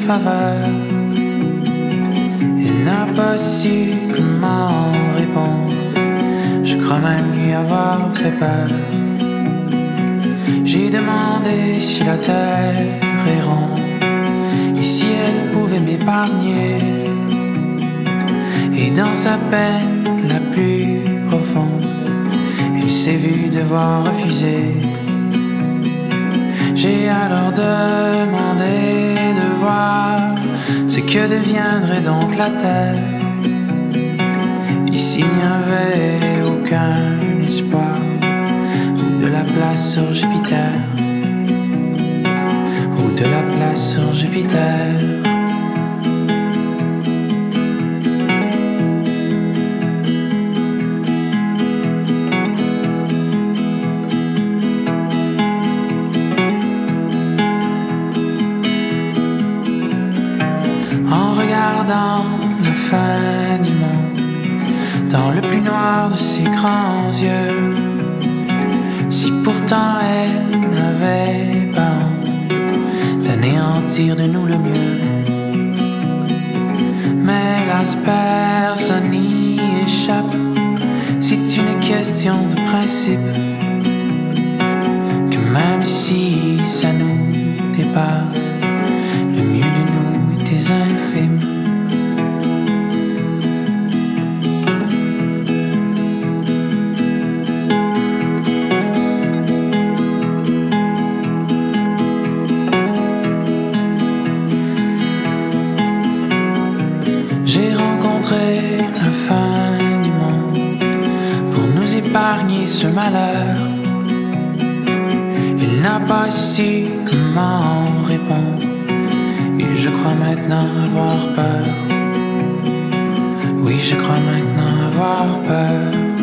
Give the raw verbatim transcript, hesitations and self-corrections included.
faveur. Il n'a pas su comment répondre. Je crois même lui avoir fait peur. J'ai demandé si la terre est ronde et si elle pouvait m'épargner. Et dans sa peine la plus profonde, il s'est vu devoir refuser. J'ai alors demandé de voir ce que deviendrait donc la terre. Et s'il n'y avait aucun espoir de la place sur Jupiter, ou de la place sur Jupiter. En regardant la fin du monde dans le plus noir de ses grands yeux, si pourtant elle n'avait pas honte d'anéantir de nous le mieux. Mais hélas personne n'y échappe, c'est une question de principe, que même si ça nous dépasse, le mieux de nous était infime. J'ai rencontré la fin du monde pour nous épargner ce malheur. Il n'a pas su comment répondre et je crois maintenant avoir peur. Oui, je crois maintenant avoir peur.